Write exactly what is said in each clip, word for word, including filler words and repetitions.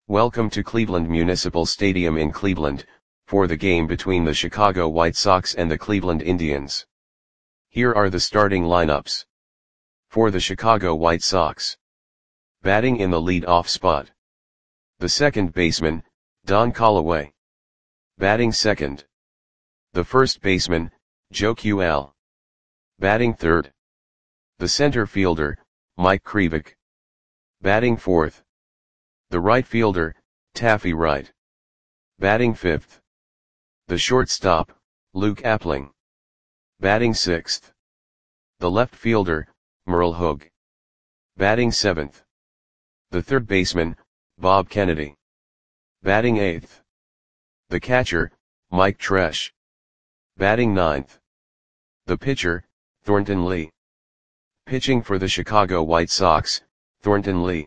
Welcome to Cleveland Municipal Stadium in Cleveland, for the game between the Chicago White Sox and the Cleveland Indians. Here are the starting lineups. For the Chicago White Sox. Batting in the lead-off spot. The second baseman, Don Callaway. Batting second. The first baseman, Joe Q L. Batting third. The center fielder, Mike Krivik. Batting fourth. The right fielder, Taffy Wright. Batting fifth. The shortstop, Luke Appling. Batting sixth. The left fielder, Merle Hogue. Batting seventh. The third baseman, Bob Kennedy. Batting eighth. The catcher, Mike Tresh. Batting ninth. The pitcher, Thornton Lee. Pitching for the Chicago White Sox, Thornton Lee.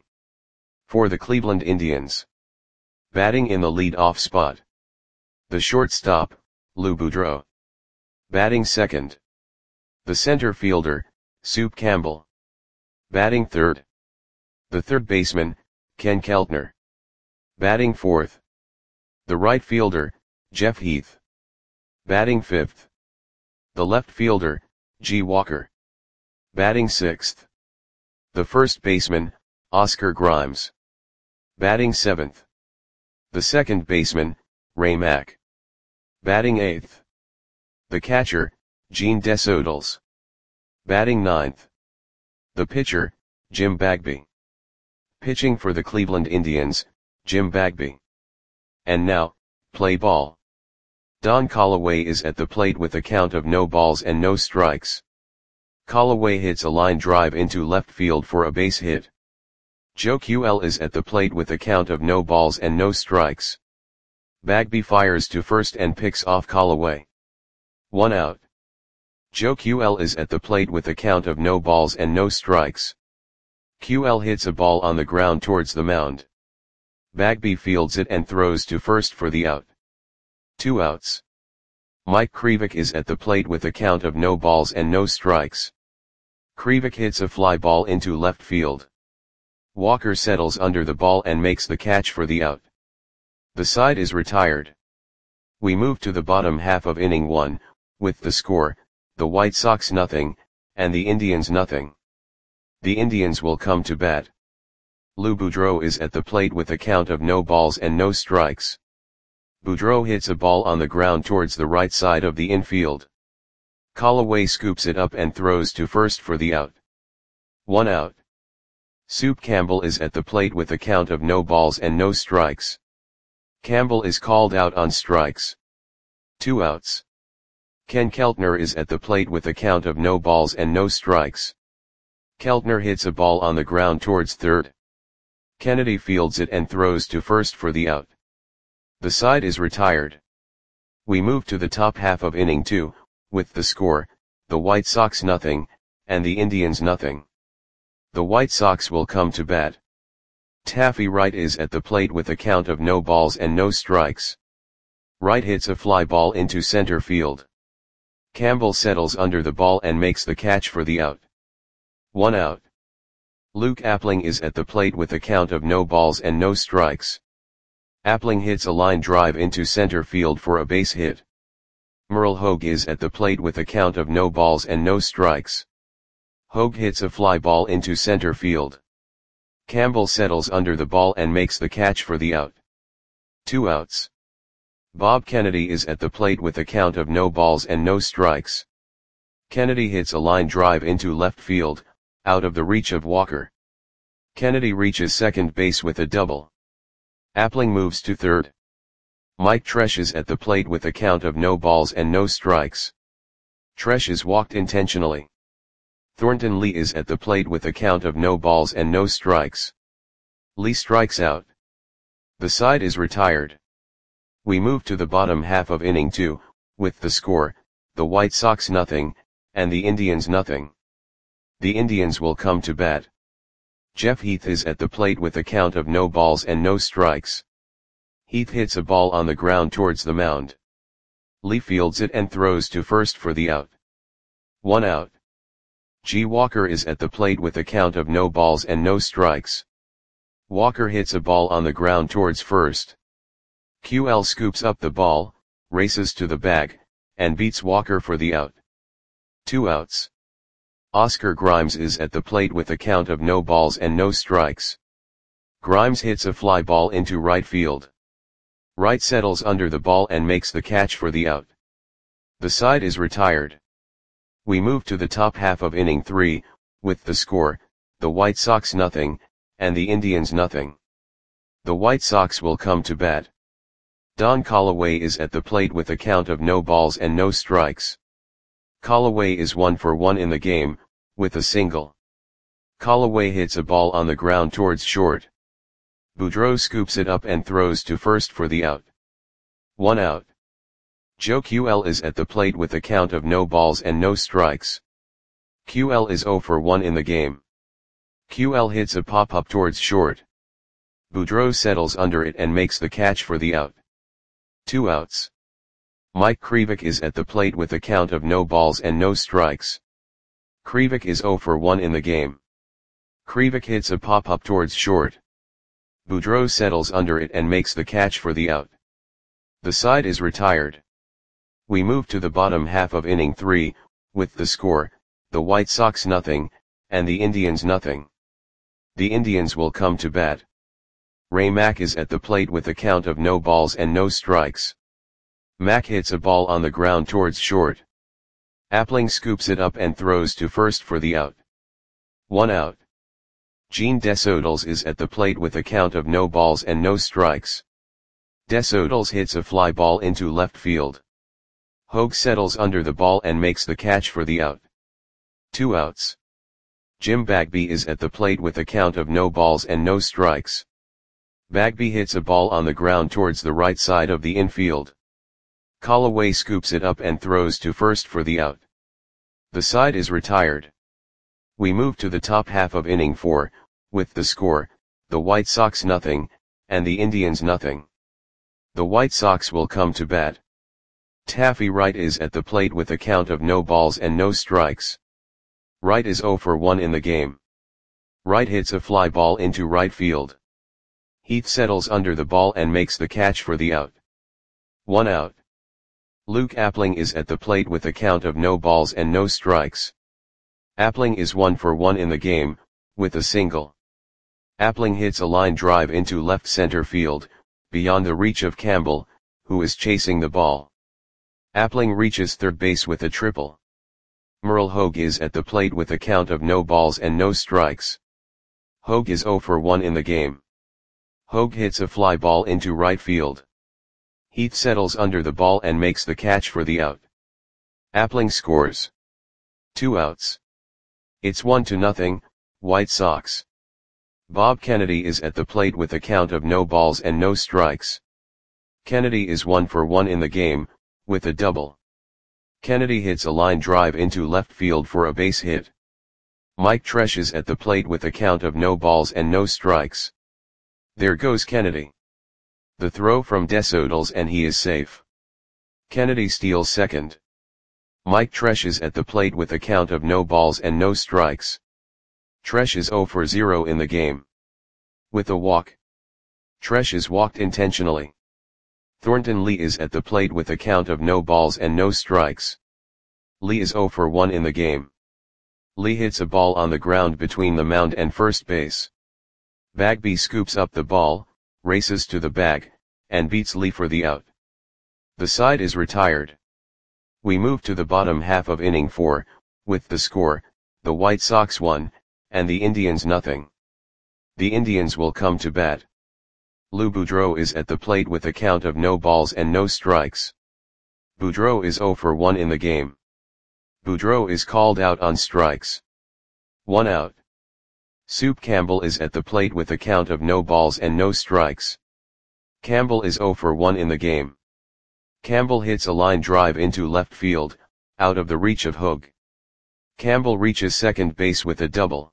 For the Cleveland Indians. Batting in the lead-off spot. The shortstop, Lou Boudreau. Batting second. The center fielder, Soup Campbell. Batting third. The third baseman, Ken Keltner. Batting fourth. The right fielder, Jeff Heath. Batting fifth. The left fielder, G. Walker. Batting sixth. The first baseman, Oscar Grimes. Batting seventh. The second baseman, Ray Mack. Batting eighth. The catcher, Gene Desodals. Batting ninth. The pitcher, Jim Bagby. Pitching for the Cleveland Indians, Jim Bagby. And now, play ball. Don Callaway is at the plate with a count of no balls and no strikes. Callaway hits a line drive into left field for a base hit. Joe Q L is at the plate with a count of no balls and no strikes. Bagby fires to first and picks off Callaway. One out. Joe Q L is at the plate with a count of no balls and no strikes. Q L hits a ball on the ground towards the mound. Bagby fields it and throws to first for the out. Two outs. Mike Krivik is at the plate with a count of no balls and no strikes. Krivik hits a fly ball into left field. Walker settles under the ball and makes the catch for the out. The side is retired. We move to the bottom half of inning one, with the score, the White Sox nothing, and the Indians nothing. The Indians will come to bat. Lou Boudreau is at the plate with a count of no balls and no strikes. Boudreau hits a ball on the ground towards the right side of the infield. Callaway scoops it up and throws to first for the out. One out. Soup Campbell is at the plate with a count of no balls and no strikes. Campbell is called out on strikes. Two outs. Ken Keltner is at the plate with a count of no balls and no strikes. Keltner hits a ball on the ground towards third. Kennedy fields it and throws to first for the out. The side is retired. We move to the top half of inning two, with the score, the White Sox nothing, and the Indians nothing. The White Sox will come to bat. Taffy Wright is at the plate with a count of no balls and no strikes. Wright hits a fly ball into center field. Campbell settles under the ball and makes the catch for the out. One out. Luke Appling is at the plate with a count of no balls and no strikes. Appling hits a line drive into center field for a base hit. Merle Hogue is at the plate with a count of no balls and no strikes. Hogue hits a fly ball into center field. Campbell settles under the ball and makes the catch for the out. Two outs. Bob Kennedy is at the plate with a count of no balls and no strikes. Kennedy hits a line drive into left field, out of the reach of Walker. Kennedy reaches second base with a double. Appling moves to third. Mike Tresh is at the plate with a count of no balls and no strikes. Tresh is walked intentionally. Thornton Lee is at the plate with a count of no balls and no strikes. Lee strikes out. The side is retired. We move to the bottom half of inning two, with the score, the White Sox nothing, and the Indians nothing. The Indians will come to bat. Jeff Heath is at the plate with a count of no balls and no strikes. Heath hits a ball on the ground towards the mound. Lee fields it and throws to first for the out. One out. G. Walker is at the plate with a count of no balls and no strikes. Walker hits a ball on the ground towards first. Q L scoops up the ball, races to the bag, and beats Walker for the out. Two outs. Oscar Grimes is at the plate with a count of no balls and no strikes. Grimes hits a fly ball into right field. Wright settles under the ball and makes the catch for the out. The side is retired. We move to the top half of inning three, with the score, the White Sox nothing, and the Indians nothing. The White Sox will come to bat. Don Callaway is at the plate with a count of no balls and no strikes. Callaway is one for one in the game, with a single. Callaway hits a ball on the ground towards short. Boudreau scoops it up and throws to first for the out. One out. Joe Q L is at the plate with a count of no balls and no strikes. Q L is zero for one in the game. Q L hits a pop-up towards short. Boudreau settles under it and makes the catch for the out. Two outs. Mike Krivik is at the plate with a count of no balls and no strikes. Krivik is zero for one in the game. Krivik hits a pop-up towards short. Boudreau settles under it and makes the catch for the out. The side is retired. We move to the bottom half of inning three, with the score, the White Sox nothing, and the Indians nothing. The Indians will come to bat. Ray Mack is at the plate with a count of no balls and no strikes. Mack hits a ball on the ground towards short. Appling scoops it up and throws to first for the out. One out. Gene Desodals is at the plate with a count of no balls and no strikes. Desodals hits a fly ball into left field. Hogue settles under the ball and makes the catch for the out. Two outs. Jim Bagby is at the plate with a count of no balls and no strikes. Bagby hits a ball on the ground towards the right side of the infield. Callaway scoops it up and throws to first for the out. The side is retired. We move to the top half of inning four, with the score, the White Sox nothing, and the Indians nothing. The White Sox will come to bat. Taffy Wright is at the plate with a count of no balls and no strikes. Wright is zero for one in the game. Wright hits a fly ball into right field. Heath settles under the ball and makes the catch for the out. One out. Luke Appling is at the plate with a count of no balls and no strikes. Appling is one for one in the game, with a single. Appling hits a line drive into left center field, beyond the reach of Campbell, who is chasing the ball. Appling reaches third base with a triple. Merle Hogue is at the plate with a count of no balls and no strikes. Hogue is zero for one in the game. Hogue hits a fly ball into right field. Heath settles under the ball and makes the catch for the out. Appling scores. Two outs. It's one to nothing, White Sox. Bob Kennedy is at the plate with a count of no balls and no strikes. Kennedy is one for one in the game, with a double. Kennedy hits a line drive into left field for a base hit. Mike Tresh is at the plate with a count of no balls and no strikes. There goes Kennedy. The throw from Desodals and he is safe. Kennedy steals second. Mike Tresh is at the plate with a count of no balls and no strikes. Tresh is zero for zero in the game. With a walk. Tresh is walked intentionally. Thornton Lee is at the plate with a count of no balls and no strikes. Lee is zero for one in the game. Lee hits a ball on the ground between the mound and first base. Bagby scoops up the ball, races to the bag, and beats Lee for the out. The side is retired. We move to the bottom half of inning four, with the score, the White Sox one, and the Indians nothing. The Indians will come to bat. Lou Boudreau is at the plate with a count of no balls and no strikes. Boudreau is zero for one in the game. Boudreau is called out on strikes. One out. Soup Campbell is at the plate with a count of no balls and no strikes. Campbell is zero for one in the game. Campbell hits a line drive into left field, out of the reach of Hogue. Campbell reaches second base with a double.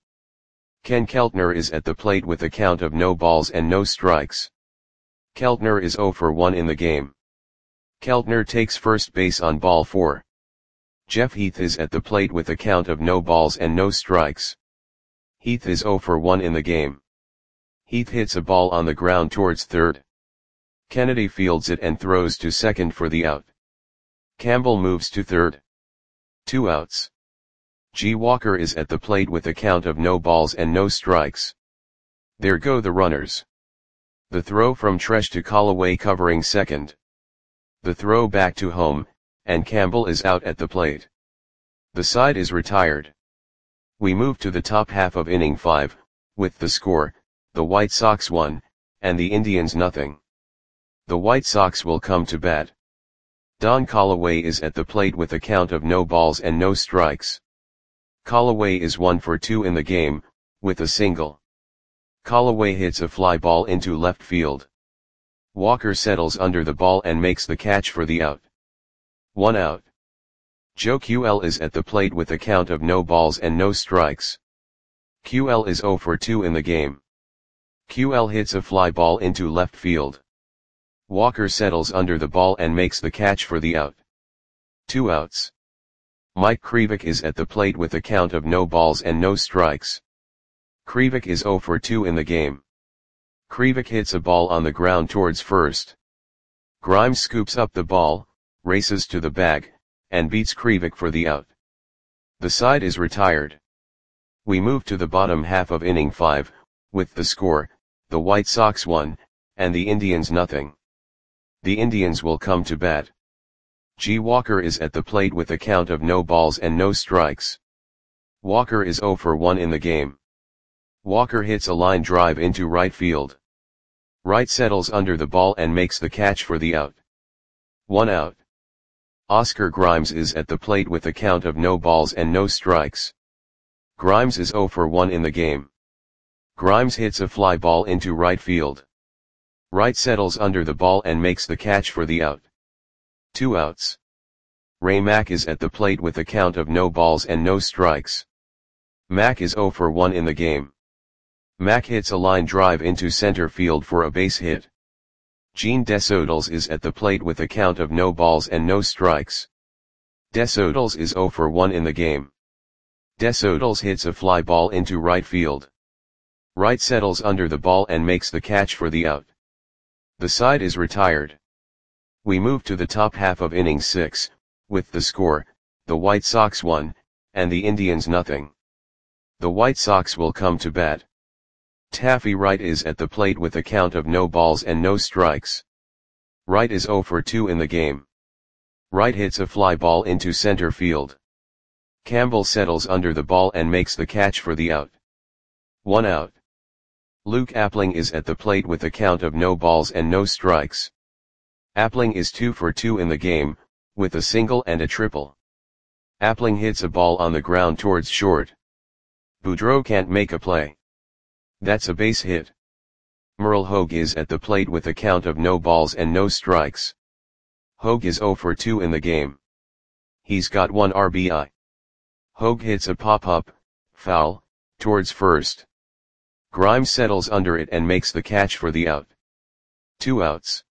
Ken Keltner is at the plate with a count of no balls and no strikes. Keltner is zero for one in the game. Keltner takes first base on ball four. Jeff Heath is at the plate with a count of no balls and no strikes. Heath is zero for one in the game. Heath hits a ball on the ground towards third. Kennedy fields it and throws to second for the out. Campbell moves to third. Two outs. G. Walker is at the plate with a count of no balls and no strikes. There go the runners. The throw from Tresh to Callaway covering second. The throw back to home, and Campbell is out at the plate. The side is retired. We move to the top half of inning five, with the score, the White Sox one, and the Indians nothing. The White Sox will come to bat. Don Callaway is at the plate with a count of no balls and no strikes. Callaway is one for two in the game, with a single. Callaway hits a fly ball into left field. Walker settles under the ball and makes the catch for the out. One out. Joe Q L is at the plate with a count of no balls and no strikes. Q L is zero for two in the game. Q L hits a fly ball into left field. Walker settles under the ball and makes the catch for the out. Two outs. Mike Krivik is at the plate with a count of no balls and no strikes. Krivik is zero for two in the game. Krivik hits a ball on the ground towards first. Grimes scoops up the ball, races to the bag, and beats Krivik for the out. The side is retired. We move to the bottom half of inning five, with the score, the White Sox one, and the Indians nothing. The Indians will come to bat. G. Walker is at the plate with a count of no balls and no strikes. Walker is zero for one in the game. Walker hits a line drive into right field. Wright settles under the ball and makes the catch for the out. One out. Oscar Grimes is at the plate with a count of no balls and no strikes. Grimes is zero for one in the game. Grimes hits a fly ball into right field. Wright settles under the ball and makes the catch for the out. Two outs. Ray Mack is at the plate with a count of no balls and no strikes. Mack is zero for one in the game. Mack hits a line drive into center field for a base hit. Gene Desodals is at the plate with a count of no balls and no strikes. Desodals is zero for one in the game. Desodals hits a fly ball into right field. Wright settles under the ball and makes the catch for the out. The side is retired. We move to the top half of inning six, with the score, the White Sox one, and the Indians nothing. The White Sox will come to bat. Taffy Wright is at the plate with a count of no balls and no strikes. Wright is zero for two in the game. Wright hits a fly ball into center field. Campbell settles under the ball and makes the catch for the out. One out. Luke Appling is at the plate with a count of no balls and no strikes. Appling is two for two in the game, with a single and a triple. Appling hits a ball on the ground towards short. Boudreau can't make a play. That's a base hit. Merle Hogue is at the plate with a count of no balls and no strikes. Hogue is zero for two in the game. He's got one R B I. Hogue hits a pop-up, foul, towards first. Grimes settles under it and makes the catch for the out. Two outs.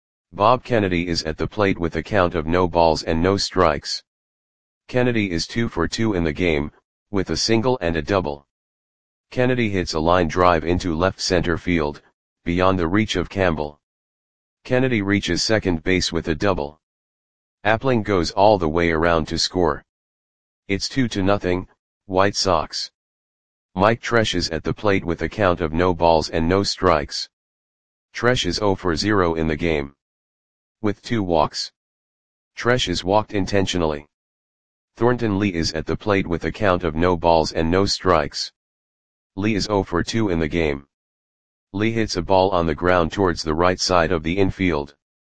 Bob Kennedy is at the plate with a count of no balls and no strikes. Kennedy is two for two in the game, with a single and a double. Kennedy hits a line drive into left center field, beyond the reach of Campbell. Kennedy reaches second base with a double. Appling goes all the way around to score. It's two to nothing, White Sox. Mike Tresh is at the plate with a count of no balls and no strikes. Tresh is zero for zero in the game. With two walks. Tresh is walked intentionally. Thornton Lee is at the plate with a count of no balls and no strikes. Lee is zero for two in the game. Lee hits a ball on the ground towards the right side of the infield.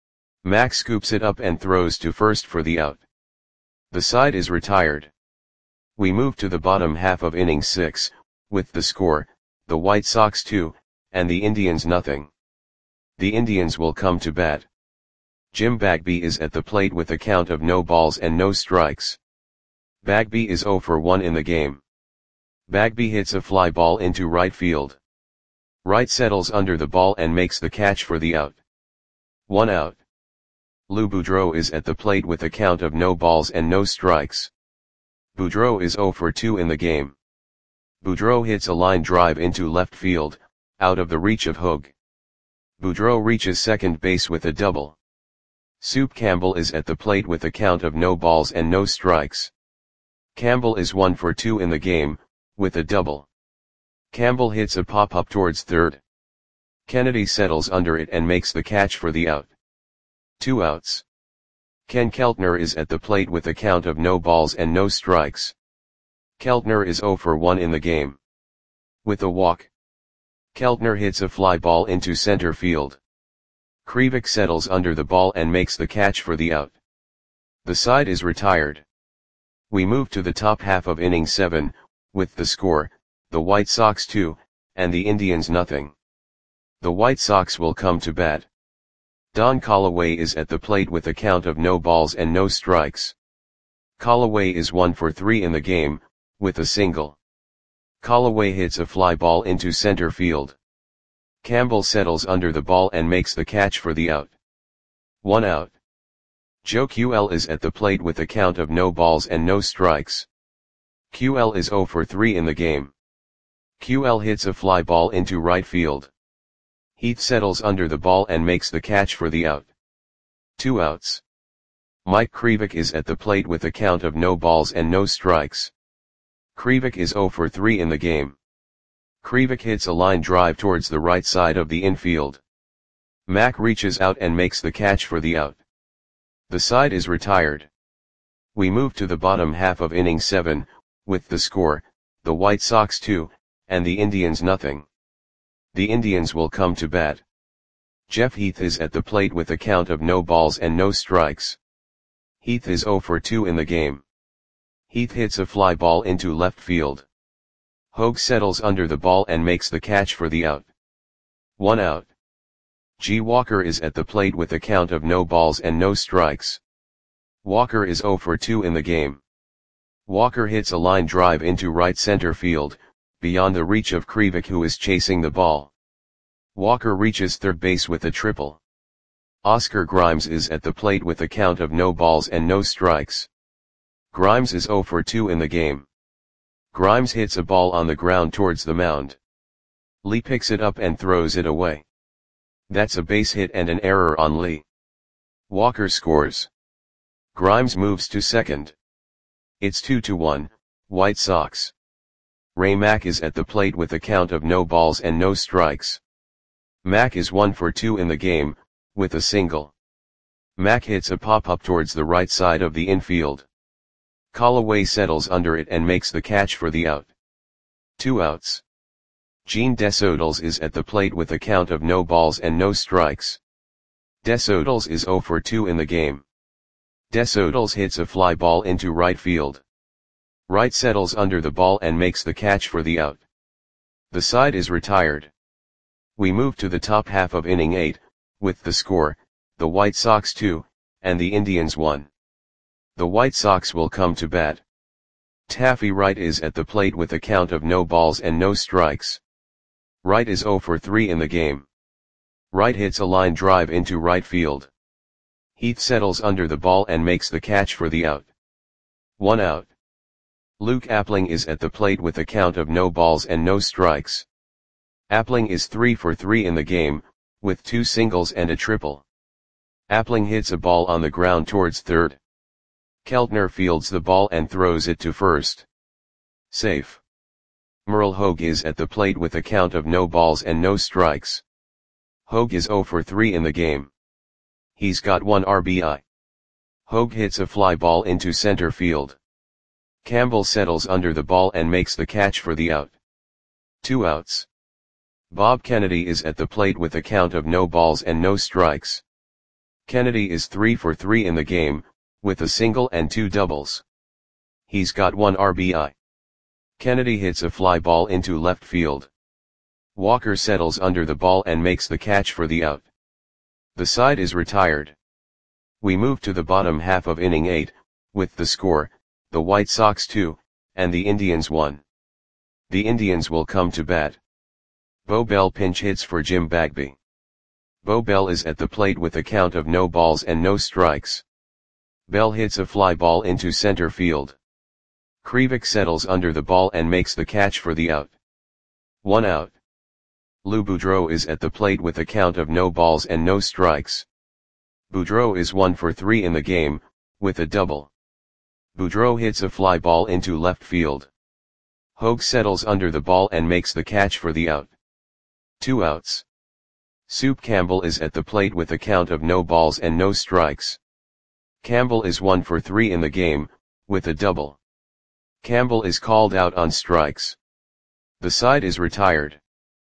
Mack scoops it up and throws to first for the out. The side is retired. We move to the bottom half of inning six, with the score, the White Sox two, and the Indians nothing. The Indians will come to bat. Jim Bagby is at the plate with a count of no balls and no strikes. Bagby is zero for one in the game. Bagby hits a fly ball into right field. Wright settles under the ball and makes the catch for the out. One out. Lou Boudreau is at the plate with a count of no balls and no strikes. Boudreau is zero for two in the game. Boudreau hits a line drive into left field, out of the reach of Hogue. Boudreau reaches second base with a double. Soup Campbell is at the plate with a count of no balls and no strikes. Campbell is one for two in the game, with a double. Campbell hits a pop-up towards third. Kennedy settles under it and makes the catch for the out. Two outs. Ken Keltner is at the plate with a count of no balls and no strikes. Keltner is oh for one in the game. With a walk. Keltner hits a fly ball into center field. Krivik settles under the ball and makes the catch for the out. The side is retired. We move to the top half of inning seven, with the score, the White Sox two, and the Indians nothing. The White Sox will come to bat. Don Callaway is at the plate with a count of no balls and no strikes. Callaway is one for three in the game, with a single. Callaway hits a fly ball into center field. Campbell settles under the ball and makes the catch for the out. One out. Joe Q L is at the plate with a count of no balls and no strikes. Q L is oh for three in the game. Q L hits a fly ball into right field. Heath settles under the ball and makes the catch for the out. Two outs. Mike Krivik is at the plate with a count of no balls and no strikes. Krivik is oh for three in the game. Krivik hits a line drive towards the right side of the infield. Mack reaches out and makes the catch for the out. The side is retired. We move to the bottom half of inning seven, with the score, the White Sox two, and the Indians nothing. The Indians will come to bat. Jeff Heath is at the plate with a count of no balls and no strikes. Heath is oh for two in the game. Heath hits a fly ball into left field. Hogue settles under the ball and makes the catch for the out. One out. G. Walker is at the plate with a count of no balls and no strikes. Walker is oh for two in the game. Walker hits a line drive into right center field, beyond the reach of Krivik, who is chasing the ball. Walker reaches third base with a triple. Oscar Grimes is at the plate with a count of no balls and no strikes. Grimes is oh for two in the game. Grimes hits a ball on the ground towards the mound. Lee picks it up and throws it away. That's a base hit and an error on Lee. Walker scores. Grimes moves to second. It's two to one, White Sox. Ray Mack is at the plate with a count of no balls and no strikes. Mack is one for two in the game, with a single. Mack hits a pop-up towards the right side of the infield. Callaway settles under it and makes the catch for the out. Two outs. Gene Desodals is at the plate with a count of no balls and no strikes. Desodals is oh for two in the game. Desodals hits a fly ball into right field. Wright settles under the ball and makes the catch for the out. The side is retired. We move to the top half of inning eight, with the score, the White Sox two, and the Indians one. The White Sox will come to bat. Taffy Wright is at the plate with a count of no balls and no strikes. Wright is oh for three in the game. Wright hits a line drive into right field. Heath settles under the ball and makes the catch for the out. One out. Luke Appling is at the plate with a count of no balls and no strikes. Appling is three for three in the game, with two singles and a triple. Appling hits a ball on the ground towards third. Keltner fields the ball and throws it to first. Safe. Merle Hogue is at the plate with a count of no balls and no strikes. Hogue is oh for three in the game. He's got one R B I. Hogue hits a fly ball into center field. Campbell settles under the ball and makes the catch for the out. Two outs. Bob Kennedy is at the plate with a count of no balls and no strikes. Kennedy is three for three in the game, with a single and two doubles. He's got one R B I. Kennedy hits a fly ball into left field. Walker settles under the ball and makes the catch for the out. The side is retired. We move to the bottom half of inning eight, with the score, the White Sox two, and the Indians one. The Indians will come to bat. Bo Bell pinch hits for Jim Bagby. Bo Bell is at the plate with a count of no balls and no strikes. Bell hits a fly ball into center field. Krivik settles under the ball and makes the catch for the out. One out. Lou Boudreau is at the plate with a count of no balls and no strikes. Boudreau is one for three in the game, with a double. Boudreau hits a fly ball into left field. Hogue settles under the ball and makes the catch for the out. Two outs. Soup Campbell is at the plate with a count of no balls and no strikes. Campbell is one for three in the game, with a double. Campbell is called out on strikes. The side is retired.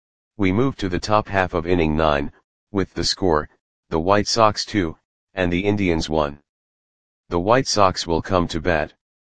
We move to the top half of inning nine, with the score, the White Sox two, and the Indians one. The White Sox will come to bat.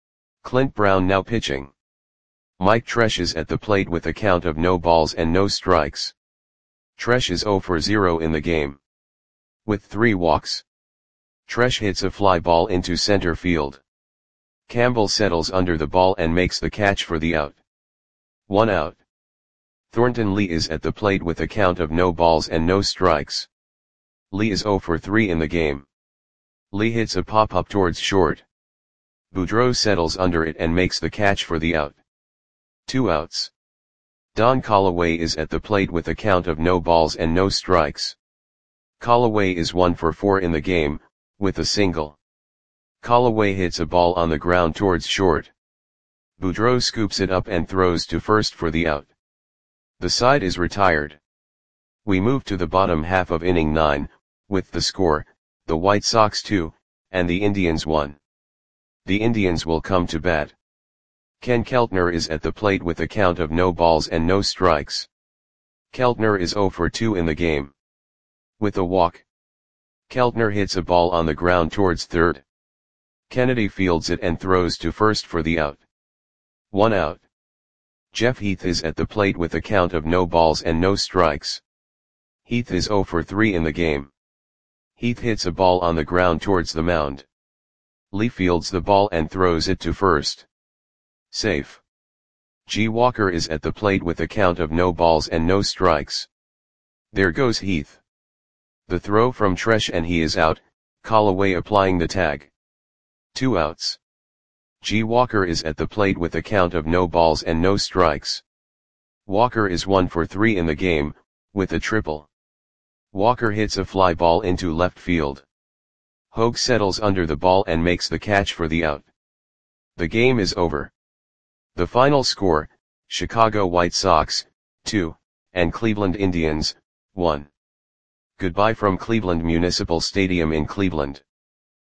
Clint Brown now pitching. Mike Tresh is at the plate with a count of no balls and no strikes. Tresh is zero for zero in the game. With three walks. Tresh hits a fly ball into center field. Campbell settles under the ball and makes the catch for the out. One out. Thornton Lee is at the plate with a count of no balls and no strikes. Lee is zero for three in the game. Lee hits a pop-up towards short. Boudreau settles under it and makes the catch for the out. Two outs. Don Callaway is at the plate with a count of no balls and no strikes. Callaway is one for four in the game, with a single. Callaway hits a ball on the ground towards short. Boudreau scoops it up and throws to first for the out. The side is retired. We move to the bottom half of inning nine, with the score, the White Sox two, and the Indians one. The Indians will come to bat. Ken Keltner is at the plate with a count of no balls and no strikes. Keltner is zero for two in the game. With a walk. Keltner hits a ball on the ground towards third. Kennedy fields it and throws to first for the out. One out. Jeff Heath is at the plate with a count of no balls and no strikes. Heath is zero for three in the game. Heath hits a ball on the ground towards the mound. Lee fields the ball and throws it to first. Safe. G. Walker is at the plate with a count of no balls and no strikes. There goes Heath. The throw from Tresh and he is out, Callaway applying the tag. Two outs. G. Walker is at the plate with a count of no balls and no strikes. Walker is one for three in the game, with a triple. Walker hits a fly ball into left field. Hogue settles under the ball and makes the catch for the out. The game is over. The final score, Chicago White Sox, two, and Cleveland Indians, one. Goodbye from Cleveland Municipal Stadium in Cleveland.